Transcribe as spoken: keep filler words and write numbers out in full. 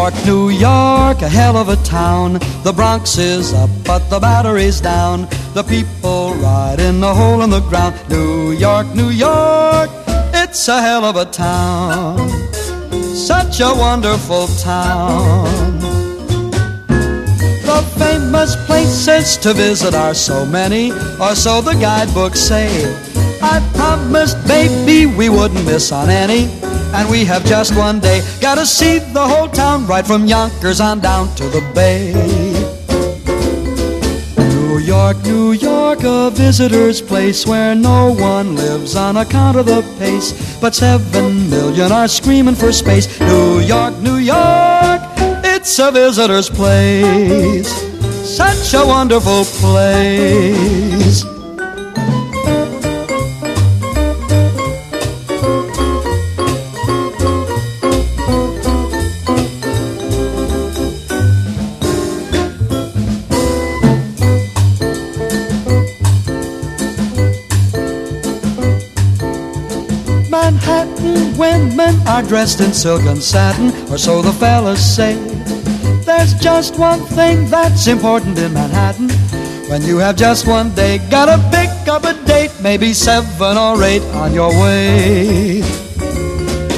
York, New York, a hell of a town. The Bronx is up, but the Battery's down. The people ride in a hole in the ground. New York, New York, it's a hell of a town. Such a wonderful town. The famous places to visit are so many, or so the guidebooks say. I promised, baby, we wouldn't miss on any, and we have just one day. Gotta see the whole town, right from Yonkers on down to the Bay. New York, New York, a visitor's place where no one lives on account of the pace, but seven million are screaming for space. New York, New York, it's a visitor's place. Such a wonderful place. Manhattan women are dressed in silk and satin, or so the fellas say. There's just one thing that's important in Manhattan. When you have just one day, gotta pick up a date, maybe seven or eight on your way.